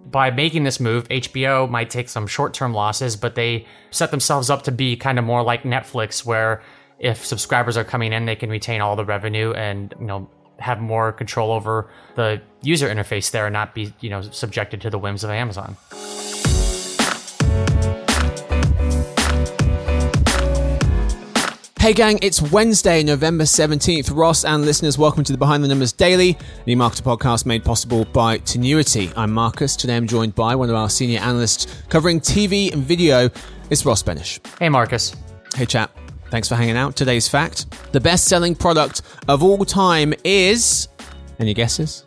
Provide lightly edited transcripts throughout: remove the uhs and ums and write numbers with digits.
by making this move, HBO might take some short-term losses, but they set themselves up to be kind of more like Netflix, where if subscribers are coming in, they can retain all the revenue and, have more control over the user interface there and not be, subjected to the whims of Amazon. Hey gang, it's Wednesday, November 17th. Ross and listeners, welcome to the Behind the Numbers Daily, the marketer podcast made possible by Tenuity. I'm Marcus. Today I'm joined by one of our senior analysts covering TV and video. It's Ross Benish. Hey, Marcus. Hey, chap. Thanks for hanging out. Today's fact: the best-selling product of all time is... Any guesses?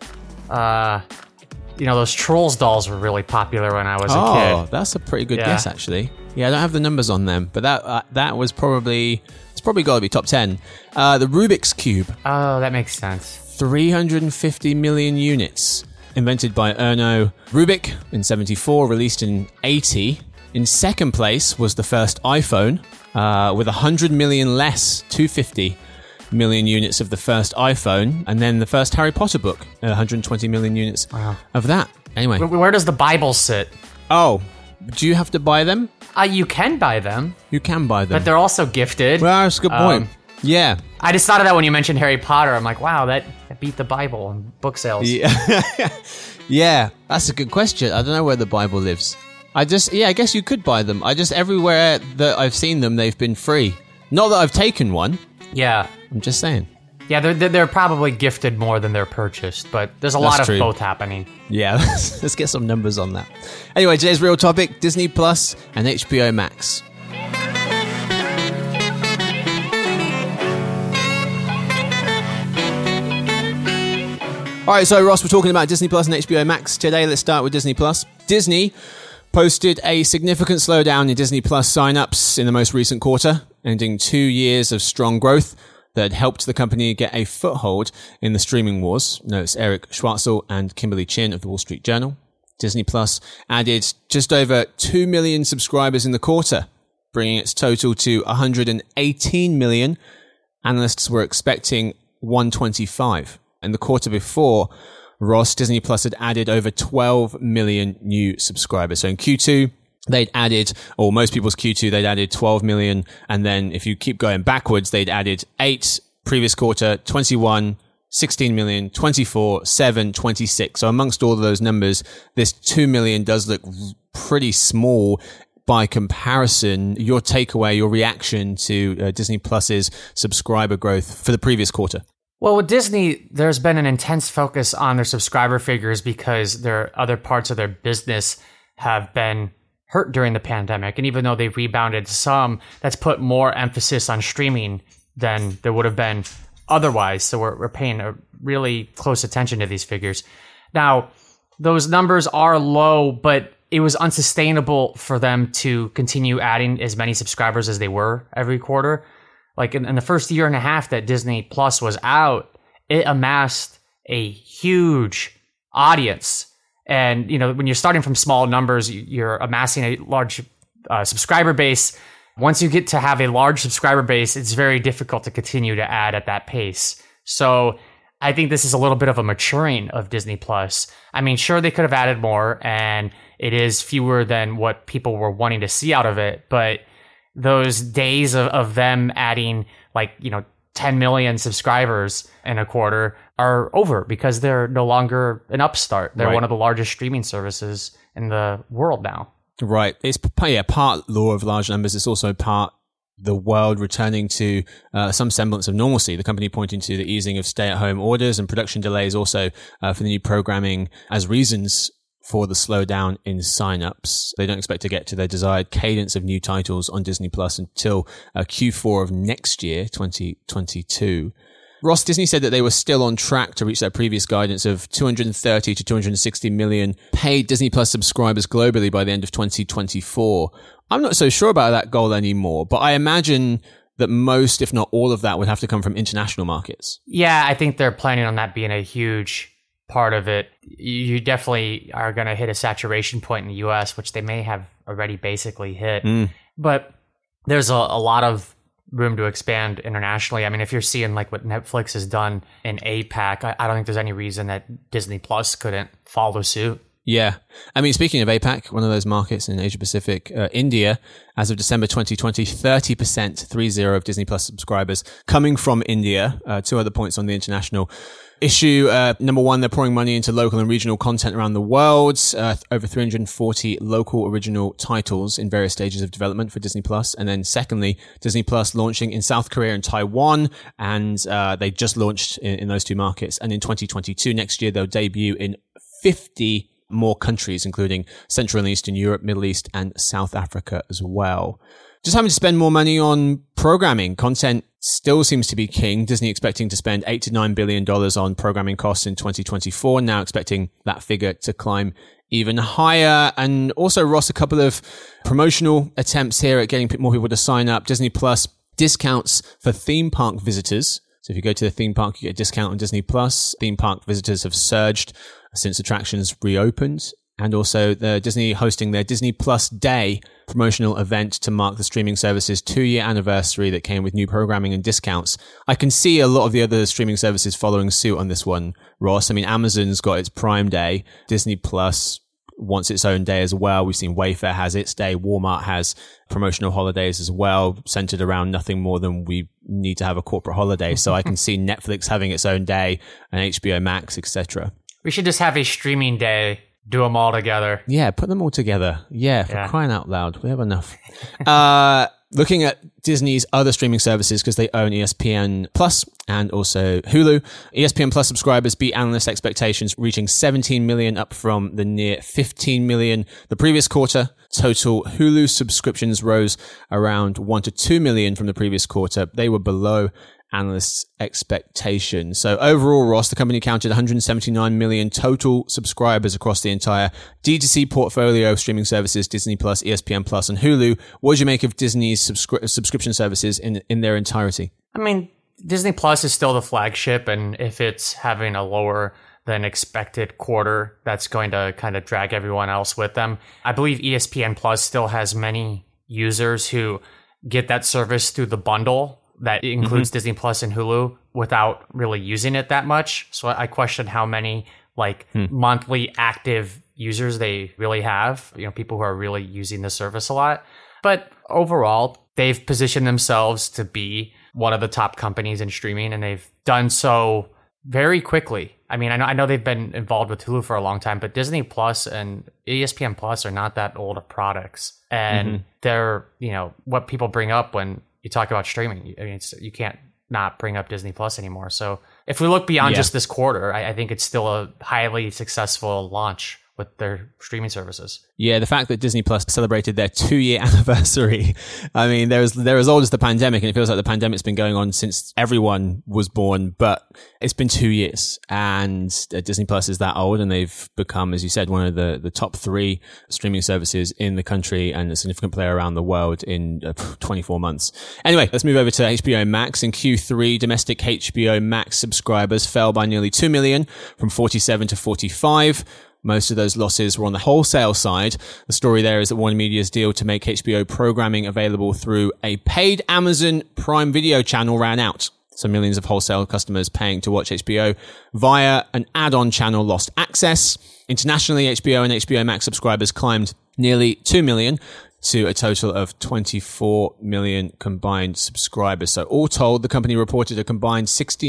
Those Trolls dolls were really popular when I was a kid. Oh, that's a pretty good guess, actually. Yeah, I don't have the numbers on them, but that was probably... It's probably got to be top 10. The Rubik's Cube. Oh, that makes sense. 350 million units. Invented by Erno Rubik in 1974, released in 1980. In second place was the first iPhone, with 100 million less, 250 million units of the first iPhone, and then the first Harry Potter book, 120 million units of that. Anyway. Where does the Bible sit? Oh, do you have to buy them? You can buy them. You can buy them. But they're also gifted. Well, that's a good point. Yeah. I just thought of that when you mentioned Harry Potter. I'm like, wow, that beat the Bible in book sales. Yeah. Yeah, that's a good question. I don't know where the Bible lives. I guess you could buy them. Everywhere that I've seen them, they've been free. Not that I've taken one. Yeah. I'm just saying. Yeah, they're probably gifted more than they're purchased, but there's a lot of both happening. Yeah, let's get some numbers on that. Anyway, today's real topic, Disney Plus and HBO Max. All right, so Ross, we're talking about Disney Plus and HBO Max today. Let's start with Disney Plus. Disney posted a significant slowdown in Disney Plus signups in the most recent quarter, ending 2 years of strong growth that helped the company get a foothold in the streaming wars, notes Eric Schwartzel and Kimberly Chin of the Wall Street Journal. Disney Plus added just over 2 million subscribers in the quarter, bringing its total to 118 million. Analysts were expecting 125. In the quarter before, Ross, Disney Plus had added over 12 million new subscribers. So in Q2, they'd added, or most people's Q2, they'd added 12 million. And then if you keep going backwards, they'd added 8 previous quarter, 21, 16 million, 24, 7, 26. So amongst all of those numbers, this 2 million does look pretty small by comparison. Your takeaway, your reaction to Disney Plus's subscriber growth for the previous quarter? Well, with Disney, there's been an intense focus on their subscriber figures because their other parts of their business have been hurt during the pandemic. And even though they've rebounded some, that's put more emphasis on streaming than there would have been otherwise. So we're paying a really close attention to these figures. Now, those numbers are low, but it was unsustainable for them to continue adding as many subscribers as they were every quarter. Like in the first year and a half that Disney Plus was out, it amassed a huge audience. And, when you're starting from small numbers, you're amassing a large subscriber base. Once you get to have a large subscriber base, it's very difficult to continue to add at that pace. So I think this is a little bit of a maturing of Disney Plus. I mean, sure, they could have added more, and it is fewer than what people were wanting to see out of it. But those days of them adding 10 million subscribers in a quarter are over because they're no longer an upstart. They're one of the largest streaming services in the world now. Right. It's part law of large numbers. It's also part the world returning to some semblance of normalcy. The company pointing to the easing of stay-at-home orders and production delays also for the new programming as reasons for the slowdown in signups. They don't expect to get to their desired cadence of new titles on Disney Plus until Q4 of next year, 2022. Ross, Disney said that they were still on track to reach their previous guidance of 230 to 260 million paid Disney Plus subscribers globally by the end of 2024. I'm not so sure about that goal anymore, but I imagine that most, if not all of that, would have to come from international markets. Yeah, I think they're planning on that being a huge part of it. You definitely are going to hit a saturation point in the US, which they may have already basically hit. But there's a lot of room to expand internationally. I mean, if you're seeing like what Netflix has done in APAC, I don't think there's any reason that Disney Plus couldn't follow suit. Yeah. I mean, speaking of APAC, one of those markets in Asia Pacific, India, as of December 2020, 30% of Disney Plus subscribers coming from India. Two other points on the international issue. Number one, they're pouring money into local and regional content around the world. Over 340 local original titles in various stages of development for Disney Plus. And then secondly, Disney Plus launching in South Korea and Taiwan. And they just launched in those two markets. And in 2022, next year, they'll debut in 50 more countries, including Central and Eastern Europe, Middle East, and South Africa as well. Just having to spend more money on programming. Content still seems to be king. Disney expecting to spend $8 to $9 billion on programming costs in 2024, now expecting that figure to climb even higher. And also, Ross, a couple of promotional attempts here at getting more people to sign up. Disney Plus discounts for theme park visitors. So if you go to the theme park, you get a discount on Disney Plus. Theme park visitors have surged since attractions reopened. And also the Disney hosting their Disney Plus Day promotional event to mark the streaming service's 2-year anniversary that came with new programming and discounts. I can see a lot of the other streaming services following suit on this one, Ross. I mean, Amazon's got its Prime Day. Disney Plus wants its own day as well. We've seen Wayfair has its day. Walmart has promotional holidays as well, centered around nothing more than we need to have a corporate holiday. So I can see Netflix having its own day and HBO Max, etc. We should just have a streaming day, do them all together. Yeah, put them all together. Yeah, for crying out loud. We have enough. Looking at Disney's other streaming services, because they own ESPN Plus and also Hulu. ESPN Plus subscribers beat analyst expectations, reaching 17 million, up from the near 15 million the previous quarter. Total Hulu subscriptions rose around 1 to 2 million from the previous quarter. They were below analysts' expectations. So overall, Ross, the company counted 179 million total subscribers across the entire D2C portfolio of streaming services, Disney Plus, ESPN Plus, and Hulu. What did you make of Disney's subscription services in their entirety? I mean, Disney Plus is still the flagship, and if it's having a lower than expected quarter, that's going to kind of drag everyone else with them. I believe ESPN Plus still has many users who get that service through the bundle that includes Disney Plus and Hulu without really using it that much. So I question how many monthly active users they really have, people who are really using the service a lot. But overall, they've positioned themselves to be one of the top companies in streaming, and they've done so very quickly. I mean, I know they've been involved with Hulu for a long time, but Disney Plus and ESPN Plus are not that old of products. And they're, what people bring up when you talk about streaming. I mean, you can't not bring up Disney Plus anymore. So if we look beyond just this quarter, I think it's still a highly successful launch with their streaming services. Yeah, the fact that Disney Plus celebrated their 2-year anniversary. I mean, they're as old as the pandemic, and it feels like the pandemic's been going on since everyone was born, but it's been 2 years, and Disney Plus is that old, and they've become, as you said, one of the top 3 streaming services in the country and a significant player around the world in 24 months. Anyway, let's move over to HBO Max. In Q3, domestic HBO Max subscribers fell by nearly 2 million, from 47 to 45. Most of those losses were on the wholesale side. The story there is that Warner Media's deal to make HBO programming available through a paid Amazon Prime Video channel ran out. So millions of wholesale customers paying to watch HBO via an add-on channel lost access. Internationally, HBO and HBO Max subscribers climbed nearly 2 million to a total of 24 million combined subscribers. So all told, the company reported a combined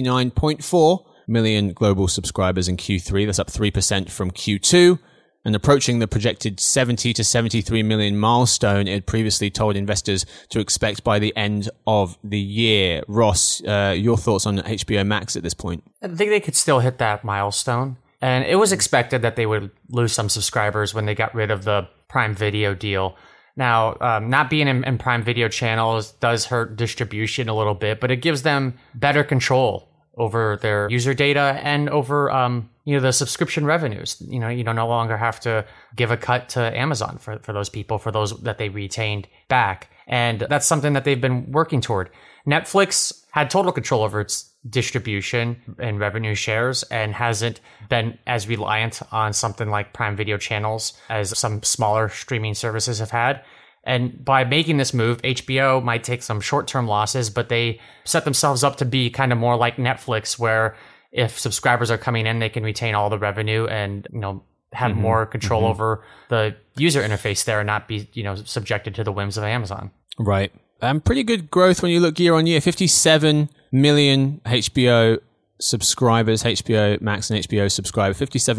69.4 million global subscribers in Q3. That's up 3% from Q2 and approaching the projected 70 to 73 million milestone it had previously told investors to expect by the end of the year. Ross, your thoughts on HBO Max at this point? I think they could still hit that milestone. And it was expected that they would lose some subscribers when they got rid of the Prime Video deal. Now, not being in Prime Video channels does hurt distribution a little bit, but it gives them better control over their user data and over the subscription revenues. You don't no longer have to give a cut to Amazon for those people, for those that they retained back. And that's something that they've been working toward. Netflix had total control over its distribution and revenue shares and hasn't been as reliant on something like Prime Video channels as some smaller streaming services have had. And by making this move, HBO might take some short-term losses, but they set themselves up to be kind of more like Netflix, where if subscribers are coming in, they can retain all the revenue and, have more control over the user interface there and not be, subjected to the whims of Amazon. Right. Pretty good growth when you look year on year. 57 million HBO subscribers, HBO Max and HBO subscribers,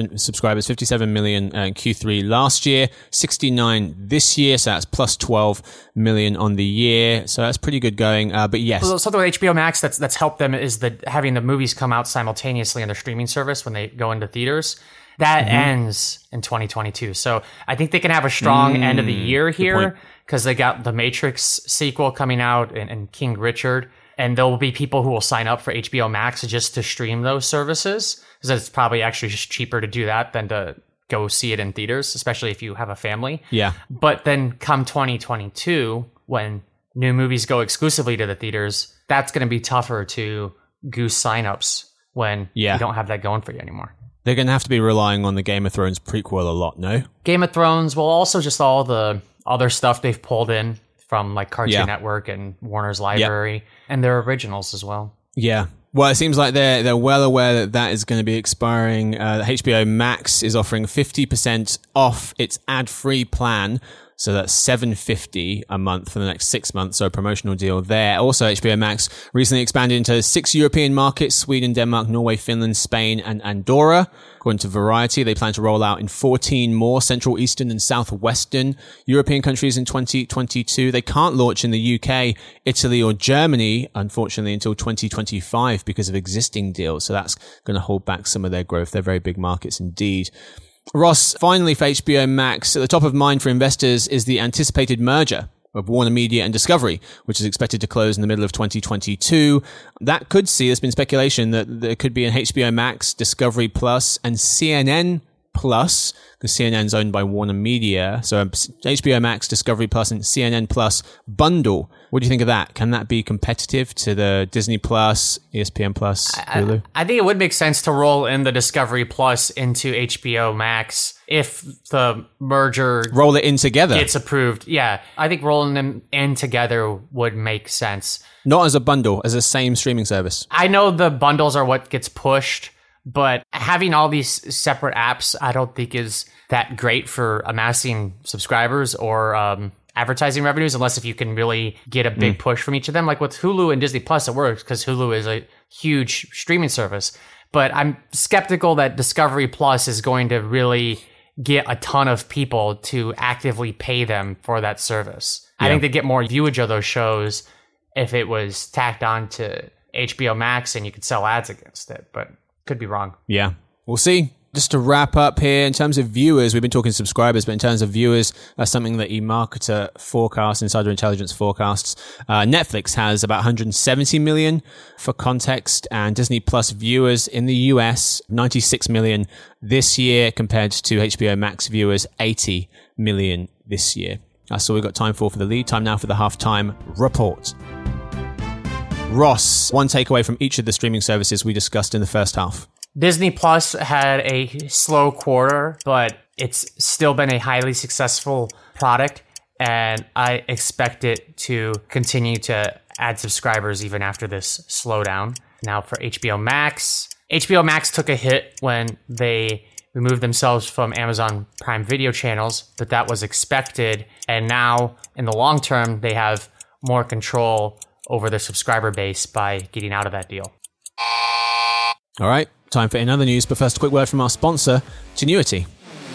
57 million in Q3 last year, 69 this year, so that's plus 12 million on the year, so that's pretty good going, but yes. Well, something with HBO Max that's helped them is having the movies come out simultaneously on their streaming service when they go into theaters. That ends in 2022, so I think they can have a strong end of the year here because they got the Matrix sequel coming out and King Richard. And there will be people who will sign up for HBO Max just to stream those services, because it's probably actually just cheaper to do that than to go see it in theaters, especially if you have a family. Yeah. But then come 2022, when new movies go exclusively to the theaters, that's going to be tougher to goose signups when you don't have that going for you anymore. They're going to have to be relying on the Game of Thrones prequel a lot, no? Game of Thrones, well, also just all the other stuff they've pulled in from like Cartoon Network and Warner's library and their originals as well. Yeah. Well, it seems like they're well aware that is going to be expiring. HBO Max is offering 50% off its ad-free plan. So that's $7.50 a month for the next 6 months. So a promotional deal there. Also, HBO Max recently expanded into 6 European markets: Sweden, Denmark, Norway, Finland, Spain, and Andorra. According to Variety, they plan to roll out in 14 more Central, Eastern, and Southwestern European countries in 2022. They can't launch in the UK, Italy, or Germany, unfortunately, until 2025 because of existing deals. So that's going to hold back some of their growth. They're very big markets indeed. Ross, finally for HBO Max, at the top of mind for investors is the anticipated merger of Warner Media and Discovery, which is expected to close in the middle of 2022. That could see, there's been speculation that there could be an HBO Max, Discovery Plus, and CNN Plus, because CNN's owned by Warner Media. So HBO Max, Discovery Plus, and CNN Plus bundle. What do you think of that? Can that be competitive to the Disney Plus, ESPN Plus, Hulu? I think it would make sense to roll in the Discovery Plus into HBO Max if the merger roll it in together gets approved. Yeah, I think rolling them in together would make sense. Not as a bundle, as a same streaming service. I know the bundles are what gets pushed, but having all these separate apps, I don't think is that great for amassing subscribers or advertising revenues, unless if you can really get a big push from each of them. Like with Hulu and Disney Plus, it works because Hulu is a huge streaming service. But I'm skeptical that Discovery Plus is going to really get a ton of people to actively pay them for that service. I think they get more viewage of those shows if it was tacked on to HBO Max and you could sell ads against it, but could be wrong. Yeah, we'll see. Just to wrap up here, in terms of viewers, we've been talking subscribers, but in terms of viewers, that's something that eMarketer forecasts, Insider Intelligence forecasts. Netflix has about 170 million for context, and Disney Plus viewers in the US, 96 million this year, compared to HBO Max viewers, 80 million this year. That's all we've got time for the lead. Time now for the halftime report. Ross, one takeaway from each of the streaming services we discussed in the first half. Disney Plus had a slow quarter, but it's still been a highly successful product, and I expect it to continue to add subscribers even after this slowdown. Now for HBO Max took a hit when they removed themselves from Amazon Prime Video channels, but that was expected, and now in the long term, they have more control over their subscriber base by getting out of that deal. All right, time for another news, but first a quick word from our sponsor, Tinuiti.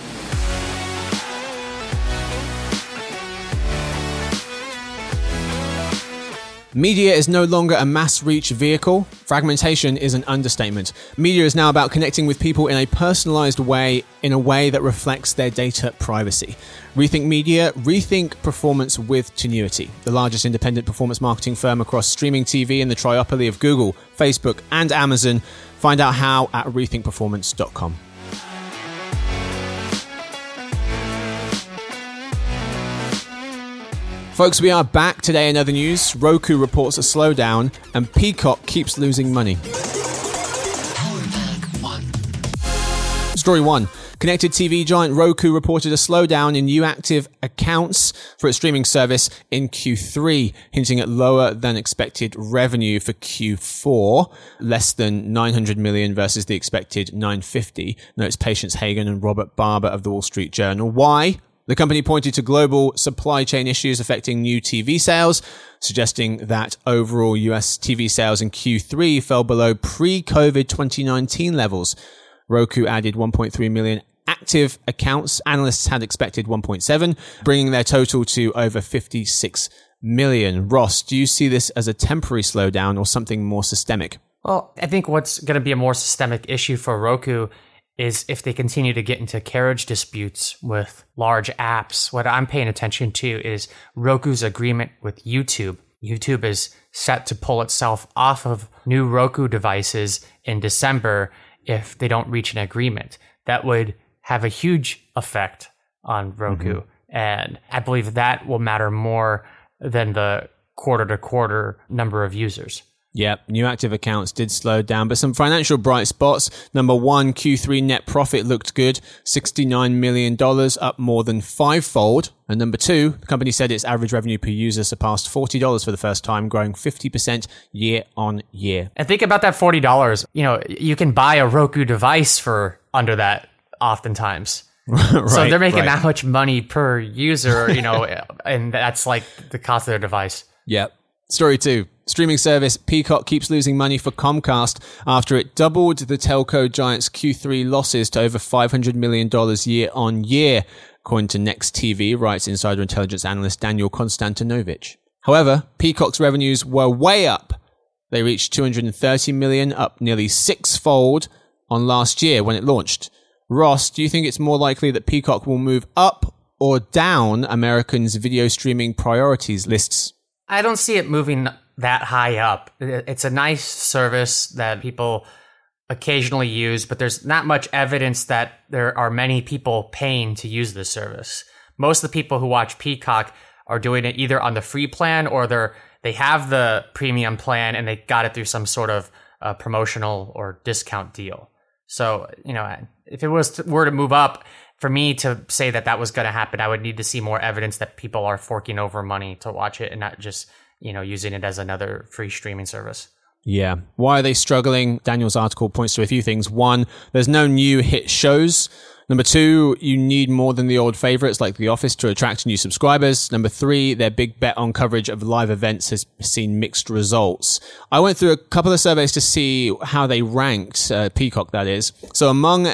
Media is no longer a mass reach vehicle. Fragmentation is an understatement. Media is now about connecting with people in a personalized way, in a way that reflects their data privacy. Rethink Media, rethink performance with Tinuiti, the largest independent performance marketing firm across streaming TV and the triopoly of Google, Facebook, and Amazon. Find out how at rethinkperformance.com. Folks, we are back today in other news. Roku reports a slowdown and Peacock keeps losing money. Story 1. Connected TV giant Roku reported a slowdown in new active accounts for its streaming service in Q3, hinting at lower than expected revenue for Q4, less than 900 million versus the expected 950, notes Patience Hagan and Robert Barber of the Wall Street Journal. Why? The company pointed to global supply chain issues affecting new TV sales, suggesting that overall US TV sales in Q3 fell below pre-COVID 2019 levels. Roku added 1.3 million active accounts. Analysts had expected 1.7, bringing their total to over 56 million. Ross, do you see this as a temporary slowdown or something more systemic? Well, I think what's going to be a more systemic issue for Roku is if they continue to get into carriage disputes with large apps. What I'm paying attention to is Roku's agreement with YouTube. YouTube is set to pull itself off of new Roku devices in December if they don't reach an agreement. That would have a huge effect on Roku. And I believe that will matter more than the quarter-to-quarter number of users. Yep, new active accounts did slow down, but some financial bright spots. Number one, Q3 net profit looked good, $69 million, up more than fivefold. And number two, the company said its average revenue per user surpassed $40 for the first time, growing 50% year on year. And think about that $40. You know, you can buy a Roku device for under that oftentimes. Right, so they're making that much money per user, you know, and that's like the cost of their device. Yep. Story 2. Streaming service Peacock keeps losing money for Comcast after it doubled the telco giant's Q3 losses to over $500 million year on year, according to Next TV, writes insider intelligence analyst Daniel Konstantinovich. However, Peacock's revenues were way up. They reached $230 million, up nearly sixfold on last year when it launched. Ross, do you think it's more likely that Peacock will move up or down Americans' video streaming priorities lists? I don't see it moving that high up. It's a nice service that people occasionally use, but there's not much evidence that there are many people paying to use this service. Most of the people who watch Peacock are doing it either on the free plan or they have the premium plan and they got it through some sort of promotional or discount deal. So, you know, if it were to move up, for me to say that was going to happen, I would need to see more evidence that people are forking over money to watch it and not just, you know, using it as another free streaming service. Yeah. Why are they struggling? Daniel's article points to a few things. One, there's no new hit shows. Number two, you need more than the old favorites like The Office to attract new subscribers. Number three, their big bet on coverage of live events has seen mixed results. I went through a couple of surveys to see how they ranked, Peacock that is. So among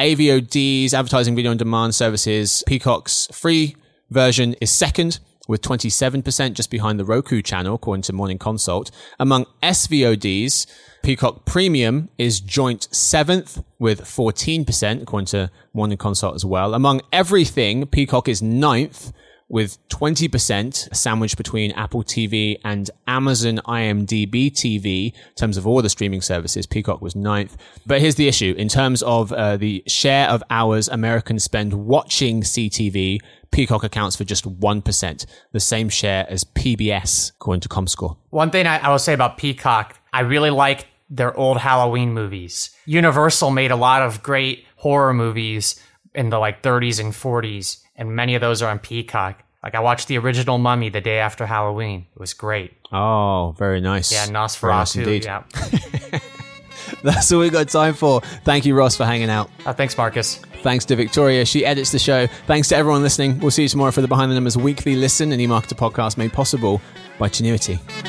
AVOD's advertising video on demand services, Peacock's free version is second with 27%, just behind the Roku channel, according to Morning Consult. Among SVODs, Peacock Premium is joint seventh with 14%, according to Morning Consult as well. Among everything, Peacock is ninth with 20%, sandwiched between Apple TV and Amazon IMDb TV. In terms of all the streaming services, Peacock was ninth. But here's the issue. In terms of the share of hours Americans spend watching CTV, Peacock accounts for just 1%, the same share as PBS, according to Comscore. One thing I will say about Peacock, I really like their old Halloween movies. Universal made a lot of great horror movies in the 30s and 40s, and many of those are on Peacock. Like, I watched the original Mummy the day after Halloween. It was great. Oh, very nice. Yeah, Nosferatu. Very nice indeed. Yeah. That's all we got time for. Thank you, Ross, for hanging out. Thanks, Marcus. Thanks to Victoria. She edits the show. Thanks to everyone listening. We'll see you tomorrow for the Behind the Numbers weekly listen and eMarketer podcast made possible by Tinuiti.